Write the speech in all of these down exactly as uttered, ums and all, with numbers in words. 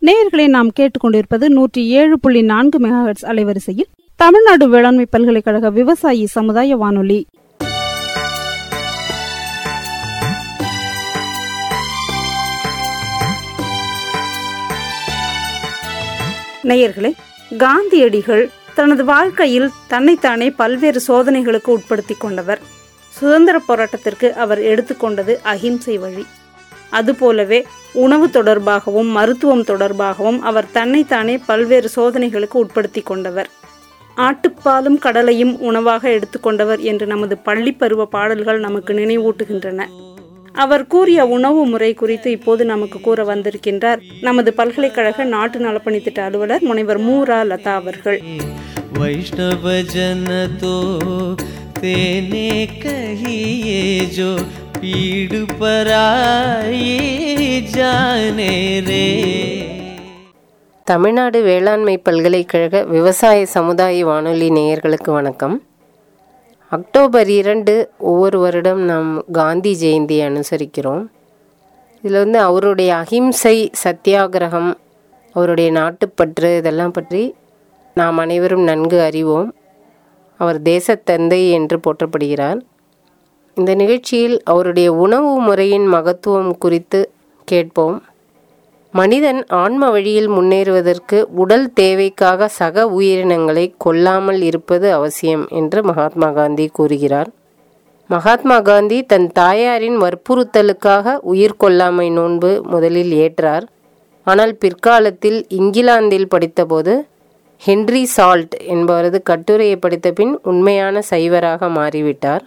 நேயர்களை நாம் கேட்டுக்கொண்டிருப்பது நூற்றி ஏழு புள்ளி நான்கு மெகாஹெர்ட்ஸ் அலைவரிசையில் தமிழ்நாடு வேளாண்மை பல்கலைக்கழக விவசாயி சமுதாய வானொலி. நேயர்களே, காந்தியடிகள் தனது வாழ்க்கையில் தன்னைத்தானே பல்வேறு சோதனைகளுக்கு உட்படுத்தி கொண்டவர். சுதந்திர போராட்டத்திற்கு அவர் எடுத்துக்கொண்டது அஹிம்சை வழி. அதுபோலவே உணவு தொடர்பாகவும் மருத்துவம் தொடர்பாகவும் அவர் தன்னைத்தானே பல்வேறு சோதனைகளுக்கு உட்படுத்தி கொண்டவர். ஆட்டுப்பாலும் கடலையும் உணவாக எடுத்துக்கொண்டவர் என்று நமது பள்ளி பருவ பாடல்கள் நமக்கு நினைவூட்டுகின்றன. அவர் கூறிய உணவு முறை குறித்து இப்போது நமக்கு கூற வந்திருக்கின்றார் நமது பல்கலைக்கழக நாட்டு நலப்பணி திட்ட அலுவலர் முனைவர் மூரா லதா அவர்கள். வைஷ்ணவ ஜனதோ தேனே கஹியே ஜோ பீடு பராயே ஜானே ரே. தமிழ்நாடு வேளாண்மை பல்கலைக்கழக விவசாய சமுதாய வானொலி நேயர்களுக்கு வணக்கம். அக்டோபர் இரண்டு ஒவ்வொரு வருடம் நாம் காந்தி ஜெயந்தியை அனுசரிக்கிறோம். இதில் வந்து அவருடைய அஹிம்சை சத்தியாகிரகம், அவருடைய நாட்டுப்பற்று, இதெல்லாம் பற்றி நாம் அனைவரும் நன்கு அறிவோம். அவர் தேசத்தந்தை என்று போற்றப்படுகிறார். இந்த நிகழ்ச்சியில் அவருடைய உணவு முறையின் மகத்துவம் குறித்து கேட்போம். மனிதன் ஆன்ம வழியில் முன்னேறுவதற்கு உடல் தேவைக்காக சக உயிரினங்களை கொல்லாமல் இருப்பது அவசியம் என்று மகாத்மா காந்தி கூறுகிறார். மகாத்மா காந்தி தன் தாயாரின் வற்புறுத்தலுக்காக உயிர் கொல்லாமை நோன்பு முதலில் ஏற்றார். ஆனால் பிற்காலத்தில் இங்கிலாந்தில் படித்தபோது ஹென்றி சால்ட் என்பவரது கட்டுரையை படித்த பின் உண்மையான சைவராக மாறிவிட்டார்.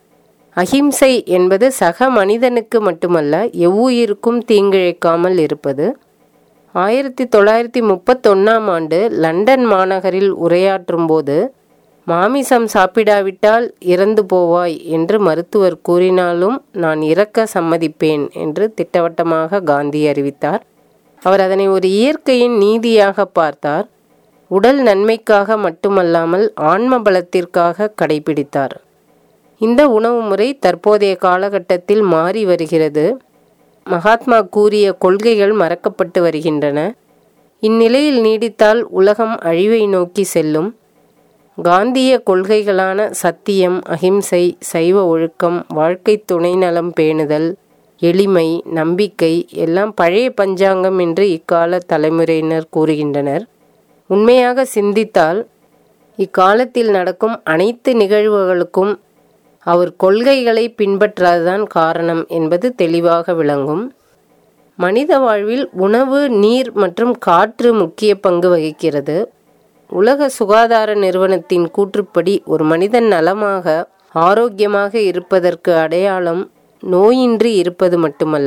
அஹிம்சை என்பது சக மனிதனுக்கு மட்டுமல்ல, எவ்வுயிருக்கும் தீங்கிழைக்காமல் இருப்பது. ஆயிரத்தி தொள்ளாயிரத்தி முப்பத்தொன்னாம் ஆண்டு லண்டன் மாநகரில் உரையாற்றும் போது, மாமிசம் சாப்பிடாவிட்டால் இறந்து போவாய் என்று மருத்துவர் கூறினாலும் நான் இறக்க சம்மதிப்பேன் என்று திட்டவட்டமாக காந்தி அறிவித்தார். அவர் அதனை ஒரு இயற்கையின் நீதியாக பார்த்தார். உடல் நன்மைக்காக மட்டுமல்லாமல் ஆன்ம பலத்திற்காக கடைபிடித்தார். இந்த உணவு முறை தற்போதைய காலகட்டத்தில் மாறி வருகிறது. மகாத்மா கூறிய கொள்கைகள் மறக்கப்பட்டு வருகின்றன. இந்நிலையில் நீடித்தால் உலகம் அழிவை நோக்கி செல்லும். காந்திய கொள்கைகளான சத்தியம், அஹிம்சை, சைவ ஒழுக்கம், வாழ்க்கை துணை நலம் பேணுதல், எளிமை, நம்பிக்கை எல்லாம் பழைய பஞ்சாங்கம் என்று இக்கால தலைமுறையினர் கூறுகின்றனர். உண்மையாக சிந்தித்தால் இக்காலத்தில் நடக்கும் அனைத்து நிகழ்வுகளுக்கும் அவர் கொள்கைகளை பின்பற்றாததான் காரணம் என்பது தெளிவாக விளங்கும். மனித வாழ்வில் உணவு, நீர் மற்றும் காற்று முக்கிய பங்கு வகிக்கிறது. உலக சுகாதார நிறுவனத்தின் கூற்றுப்படி ஒரு மனிதன் நலமாக ஆரோக்கியமாக இருப்பதற்கு அடையாளம் நோயின்றி இருப்பது மட்டுமல்ல,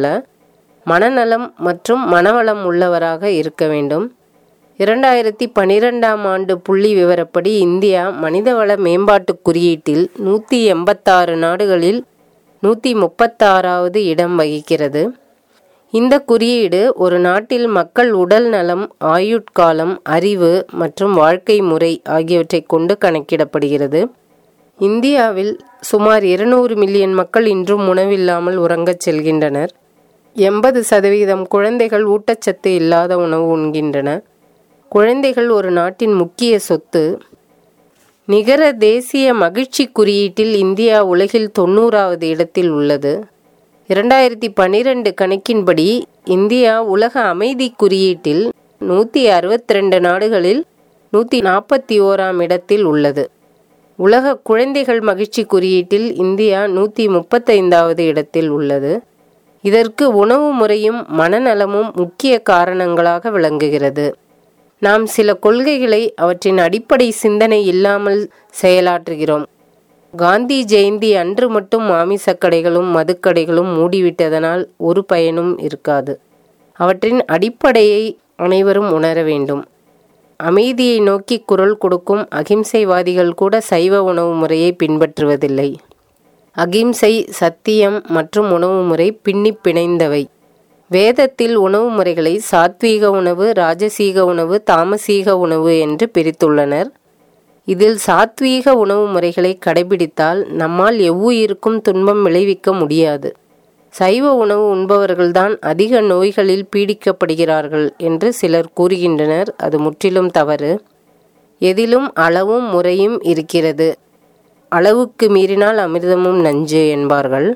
மனநலம் மற்றும் மனவளம் உள்ளவராக இருக்க வேண்டும். இரண்டாயிரத்தி பனிரெண்டாம் ஆண்டு புள்ளி விவரப்படி இந்தியா மனிதவள மேம்பாட்டு குறியீட்டில் நூற்றி எண்பத்தாறு நாடுகளில் நூற்றி முப்பத்தாறாவது இடம் வகிக்கிறது. இந்த குறியீடு ஒரு நாட்டில் மக்கள் உடல் நலம், ஆயுட்காலம், அறிவு மற்றும் வாழ்க்கை முறை ஆகியவற்றை கொண்டு கணக்கிடப்படுகிறது. இந்தியாவில் சுமார் இருநூறு மில்லியன் மக்கள் இன்றும் உணவில்லாமல் உறங்கச் செல்கின்றனர். எண்பது சதவீதம் குழந்தைகள் ஊட்டச்சத்து இல்லாத உணவு உண்கின்றன. குழந்தைகள் ஒரு நாட்டின் முக்கிய சொத்து. நிகர தேசிய மகிழ்ச்சி குறியீட்டில் இந்தியா உலகில் தொண்ணூறாவது இடத்தில் உள்ளது. இரண்டாயிரத்தி பனிரெண்டு கணக்கின்படி இந்தியா உலக அமைதி குறியீட்டில் நூற்றி அறுபத்தி ரெண்டு நாடுகளில் நூற்றி நாற்பத்தி ஓராம் இடத்தில் உள்ளது. உலக குழந்தைகள் மகிழ்ச்சி குறியீட்டில் இந்தியா நூற்றி முப்பத்தைந்தாவது இடத்தில் உள்ளது. இதற்கு உணவு முறையும் மனநலமும் முக்கிய காரணங்களாக விளங்குகிறது. நாம் சில கொள்கைகளை அவற்றின் அடிப்படை சிந்தனை இல்லாமல் செயலாற்றுகிறோம். காந்தி ஜெயந்தி அன்று மட்டும் மாமிசக் கடைகளும் மதுக்கடைகளும் மூடிவிட்டதனால் ஒரு பயனும் இருக்காது. அவற்றின் அடிப்படையை அனைவரும் உணர வேண்டும். அமைதியை நோக்கி குரல் கொடுக்கும் அகிம்சைவாதிகள் கூட சைவ உணவு முறையை பின்பற்றுவதில்லை. அகிம்சை, சத்தியம் மற்றும் உணவு முறை பின்னி பிணைந்தவை. வேதத்தில் உணவு முறைகளை சாத்வீக உணவு, ராஜசீக உணவு, தாமசீக உணவு என்று பிரித்துள்ளனர். இதில் சாத்வீக உணவு முறைகளை கடைபிடித்தால் நம்மால் எவ்வுயிருக்கும் துன்பம் விளைவிக்க முடியாது. சைவ உணவு உண்பவர்கள்தான் அதிக நோய்களில் பீடிக்கப்படுகிறார்கள் என்று சிலர் கூறுகின்றனர். அது முற்றிலும் தவறு. எதிலும் அளவும் முறையும் இருக்கிறது. அளவுக்கு மீறினால் அமிர்தமும் நஞ்சு என்பார்கள்.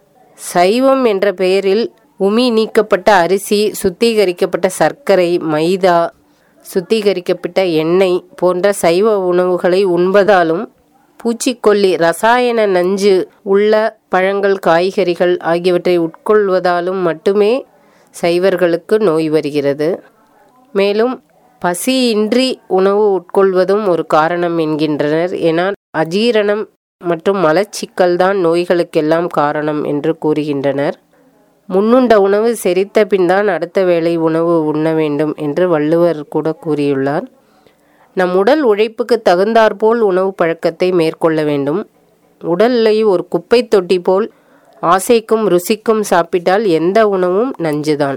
சைவம் என்ற பெயரில் உமி நீக்கப்பட்ட அரிசி, சுத்திகரிக்கப்பட்ட சர்க்கரை, மைதா, சுத்திகரிக்கப்பட்ட எண்ணெய் போன்ற சைவ உணவுகளை உண்பதாலும் பூச்சிக்கொல்லி, ரசாயன நஞ்சு உள்ள பழங்கள், காய்கறிகள் ஆகியவற்றை உட்கொள்வதாலும் மட்டுமே சைவர்களுக்கு நோய் வருகிறது. மேலும் பசியின்றி உணவு உட்கொள்வதும் ஒரு காரணம் என்கின்றனர். ஏனால் அஜீரணம் மற்றும் மலச்சிக்கல் தான் நோய்களுக்கெல்லாம் காரணம் என்று கூறுகின்றனர். முன்னுண்ட உணவு செரித்த பின் தான் அடுத்த வேளை உணவு உண்ண வேண்டும் என்று வள்ளுவர் கூட கூறியுள்ளார். நம் உடல் உழைப்புக்கு தகுந்தாற்போல் உணவு பழக்கத்தை மேற்கொள்ள வேண்டும். உடலை ஒரு குப்பை தொட்டி போல் ஆசைக்கும் ருசிக்கும் சாப்பிட்டால் எந்த உணவும் நஞ்சுதான்.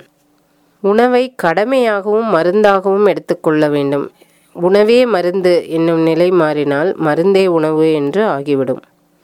உணவை கடமையாகவும் மருந்தாகவும் எடுத்துக்கொள்ள வேண்டும். உணவே மருந்து என்னும் நிலை மாறினால் மருந்தே உணவு என்று ஆகிவிடும்.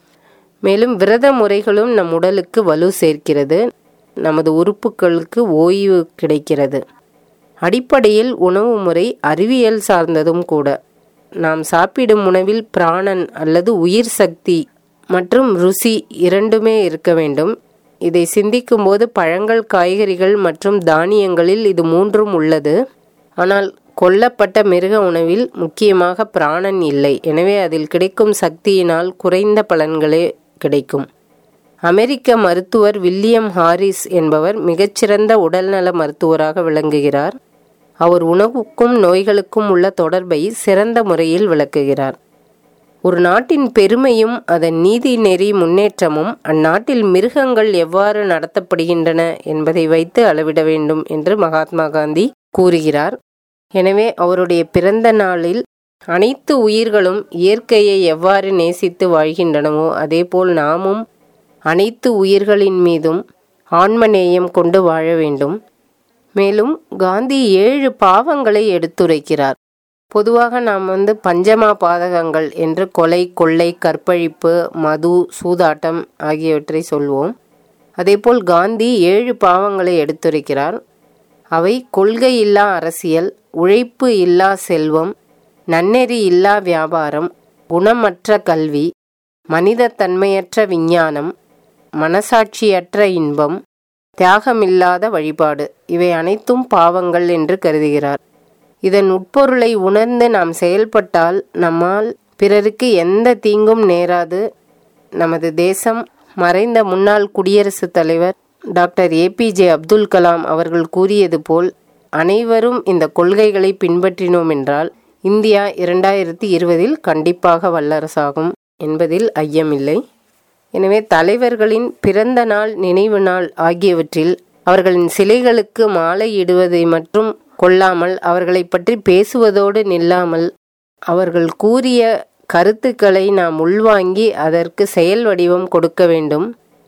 மேலும் விரத முறைகளும் நம் உடலுக்கு வலு சேர்க்கிறது. நமது உறுப்புகளுக்கு ஓய்வு கிடைக்கிறது. அடிப்படையில் உணவு முறை அறிவியல் சார்ந்ததும் கூட. நாம் சாப்பிடும் உணவில் பிராணன் அல்லது உயிர் சக்தி மற்றும் ருசி இரண்டுமே இருக்க வேண்டும். இதை சிந்திக்கும் போது பழங்கள், காய்கறிகள் மற்றும் தானியங்களில் இது மூன்றும் உள்ளது. ஆனால் கொல்லப்பட்ட மிருக உணவில் முக்கியமாக பிராணன் இல்லை. எனவே அதில் கிடைக்கும் சக்தியினால் குறைந்த பலன்களே கிடைக்கும். அமெரிக்க மருத்துவர் வில்லியம் ஹாரிஸ் என்பவர் மிகச்சிறந்த உடல்நல மருத்துவராக விளங்குகிறார். அவர் உணவுக்கும் நோய்களுக்கும் உள்ள தொடர்பை சிறந்த முறையில் விளக்குகிறார். ஒரு நாட்டின் பெருமையும் அதன் நீதி நெறி முன்னேற்றமும் அந்நாட்டில் மிருகங்கள் எவ்வாறு நடத்தப்படுகின்றன என்பதை வைத்து அளவிட வேண்டும் என்று மகாத்மா காந்தி கூறுகிறார். எனவே அவருடைய பிறந்த நாளில் அனைத்து உயிர்களும் இயற்கையை எவ்வாறு நேசித்து வாழ்கின்றனவோ அதேபோல் நாமும் அனைத்து உயிர்களின் மீதும் ஆன்மநேயம் கொண்டு வாழ வேண்டும். மேலும் காந்தி ஏழு பாவங்களை எடுத்துரைக்கிறார். பொதுவாக நாம் வந்து பஞ்சமா பாதகங்கள் என்று கொலை, கொள்ளை, கற்பழிப்பு, மது, சூதாட்டம் ஆகியவற்றை சொல்வோம். அதேபோல் காந்தி ஏழு பாவங்களை எடுத்துரைக்கிறார். அவை கொள்கை இல்லா அரசியல், உழைப்பு இல்லா செல்வம், நன்னெறி இல்லா வியாபாரம், குணமற்ற கல்வி, மனிதத்தன்மையற்ற விஞ்ஞானம், மனசாட்சியற்ற இன்பம், தியாகமில்லாத வழிபாடு. இவை அனைத்தும் பாவங்கள் என்று கருதுகிறார். இதன் உட்பொருளை உணர்ந்து நாம் செயல்பட்டால் நம்மால் பிறருக்கு எந்த தீங்கும் நேராது. நமது தேசம் மறைந்த முன்னாள் குடியரசுத் தலைவர் doctor A P J Abdul Kalam அவர்கள் கூறியது போல் அனைவரும் இந்த கொள்கைகளை பின்பற்றினோம் என்றால் இந்தியா இரண்டாயிரத்தி இருபதில் கண்டிப்பாக வல்லரசாகும் என்பதில் ஐயமில்லை. எனவே தலைவர்களின் பிறந்த நாள், நினைவு நாள் ஆகியவற்றில் அவர்களின் சிலைகளுக்கு மாலையிடுவதை மட்டும் கொள்ளாமல் அவர்களை பற்றி பேசுவதோடு நில்லாமல் அவர்கள் கூறிய கருத்துக்களை நாம் உள்வாங்கி அதற்கு செயல் வடிவம் கொடுக்க வேண்டும்.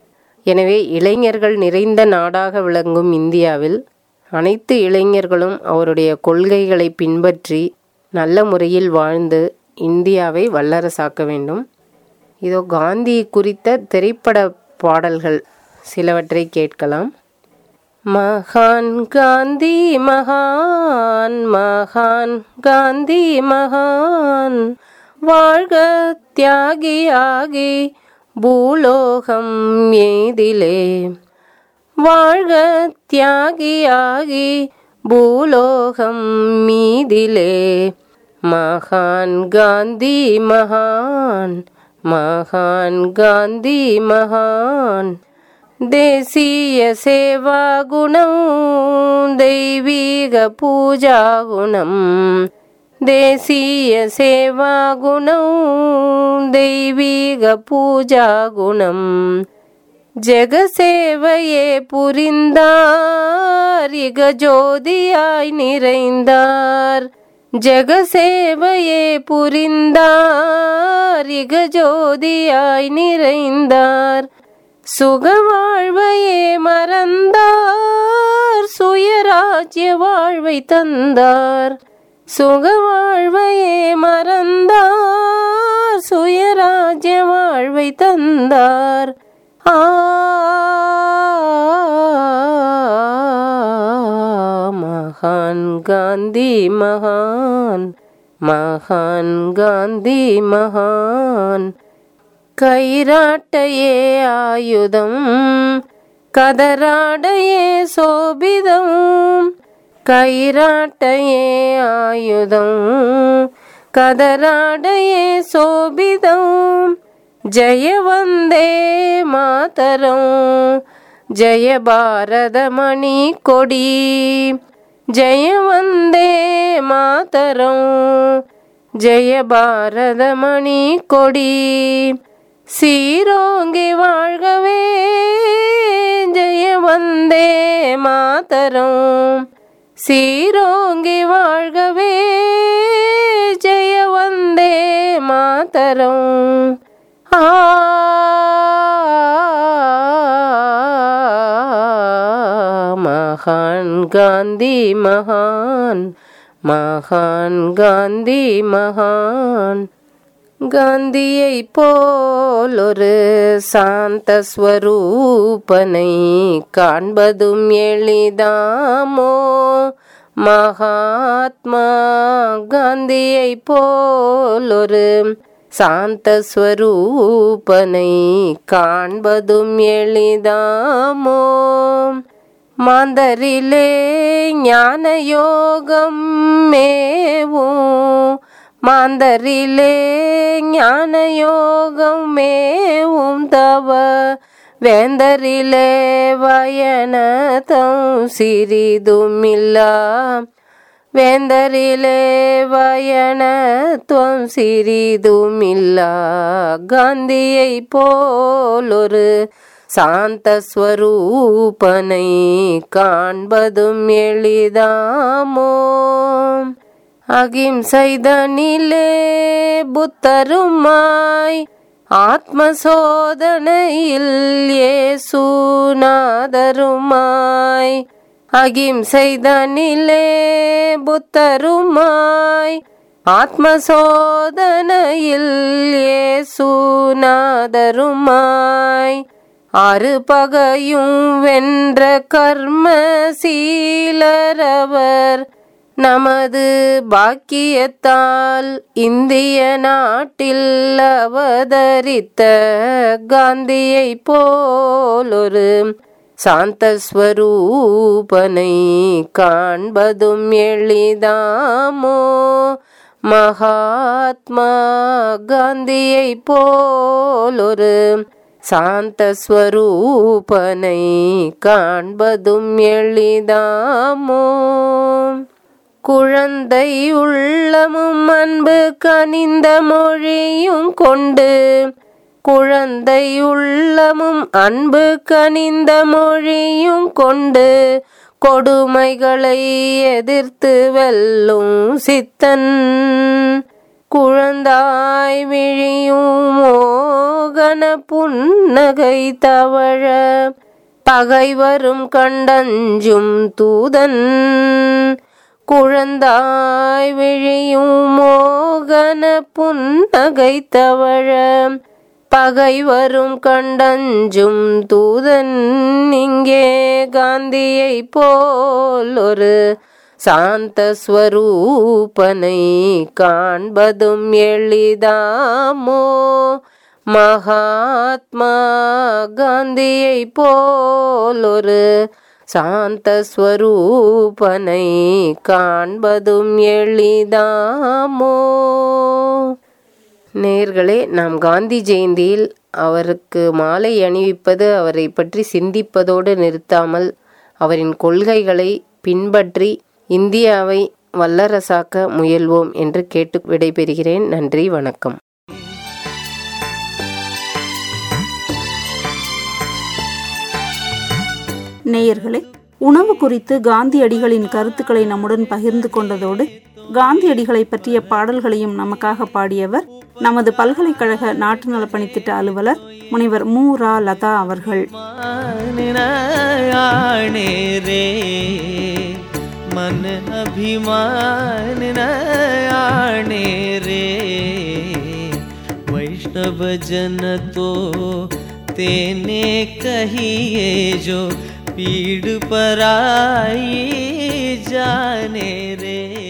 எனவே இளைஞர்கள் நிறைந்த நாடாக விளங்கும் இந்தியாவில் அனைத்து இளைஞர்களும் அவருடைய கொள்கைகளை பின்பற்றி நல்ல முறையில் வாழ்ந்து இந்தியாவை வல்லரசாக்க வேண்டும். இதோ காந்தி குறித்த திரைப்பட பாடல்கள் சிலவற்றை கேட்கலாம். மகான் காந்தி மகான், மகான் காந்தி மகான், வாழ்க தியாகியாகி பூலோகம் ஏதிலே, வாழ்க தியாகியாகி பூலோகம் மீதிலே, மகான் காந்தி மகான், மகான் காந்தி மகான். தேசிய சேவா குணம், தெய்வீக பூஜா குணம், தேசிய சேவா குணம், தெய்வீக பூஜா குணம். ஜெகசேவையே புரிந்தார், இக ஜோதியாய் நிறைந்தார், ஜெகசேவையே புரிந்தார், இக ஜோதியாய் நிறைந்தார். சுகவாழ்வையே மறந்தார், சுயராஜ்ய வாழ்வை தந்தார், சுகவாழ்வையே மறந்தார், சுயராஜ்ய வாழ்வை தந்தார். ஆ மகான் காந்தி மகான், மகான் காந்தி மகான். கைராட்டையே ஆயுதம், கதராடையே சோபிதம், கைராட்டையே ஆயுதம், கதராடையே சோபிதம். ஜெய வந்தே மாதரம், ஜெய பாரத மணி கொடி, ஜெய வந்தே மாதரம், ஜெய பாரத மணி கொடி. சீரோங்கி வாழ்கவே ஜெய வந்தே மாதரம், சீரோங்கி வாழ்கவே ஜெய வந்தே மாதரம். ஆ மகான் காந்தி மகான், மகான் காந்தி மகான். காந்தியை போல் ஒரு சாந்த ஸ்வரூபனை காண்பதும் எளிதாமோ மகாத்மா. காந்தியை போல் ஒரு சாந்த ஸ்வரூபனை காண்பதும் எளிதாமோ. மாந்தரிலே ஞான யோகம் மேவும், மாந்தரிலே ஞான யோகம் மேவும் தவ வேந்தரிலே வயனதம் சிறிதுமில்லா, வேந்தரிலே வயனத்துவம் சிறிதுமில்லா. காந்தியை போல் ஒரு சாந்த ஸ்வரூபனை காண்பதும் எளிதாமோ. அகிம்சைதனிலே புத்தருமாய், ஆத்ம சோதனையில் இயேசுநாதருமாய். அகிம்சைதனிலே புத்தருமாய், ஆத்ம சோதனையில் இயேசுநாதருமாய். ஆறு பகையும் வென்ற கர்மசீலரவர், நமது பாக்கியத்தால் இந்திய நாட்டில் அவதரித்த காந்தியை போல் ஒரு சாந்த ஸ்வரூபனை காண்பதும் எளிதாமோ மகாத்மா. காந்தியை போல் ஒரு சாந்த ஸ்வரூபனை காண்பதும் எளிதாமோ. குழந்தை உள்ளமும் அன்பு கனிந்த மொழியும் கொண்டு, குழந்தை உள்ளமும் அன்பு கனிந்த மொழியும் கொண்டு, கொடுமைகளை எதிர்த்து வெல்லும் சித்தன். குழந்தாய் விழியும் மோகன புன்னகை தவழ, பகைவரும் கண்டஞ்சும் தூதன். குழந்தாய் விழியும் மோகன புன்னகை தவழ, பகைவரும் கண்டஞ்சும் தூதன். இங்கே காந்தியை போல் ஒரு சாந்த ஸ்வரூபனை காண்பதும் எளிதாமோ மகாத்மா. காந்தியை போல் ஒரு சாந்த ஸ்வரூபனை காண்பதும் எளிதாமோ. நேயர்களே, நாம் காந்தி ஜெயந்தியில் அவருக்கு மாலை அணிவிப்பது அவரை பற்றி சிந்திப்பதோடு நிறுத்தாமல் அவரின் கொள்கைகளை பின்பற்றி இந்தியாவை வல்லரசாக்க முயல்வோம் என்று கேட்டு விடைபெறுகிறேன். நன்றி, வணக்கம். நேயர்களே, உணவு குறித்து காந்தியடிகளின் கருத்துக்களை நம்முடன் பகிர்ந்து கொண்டதோடு காந்தியடிகளை பற்றிய பாடல்களையும் நமக்காக பாடியவர் நமது பல்கலைக்கழக நாட்டு நலப்பணித்திட்ட அலுவலர் முனைவர் மு ரா லதா அவர்கள். मन अभिमान न आने रे, वैष्णव जन तो तेने कहिए जो पीड़ पराई जाने रे।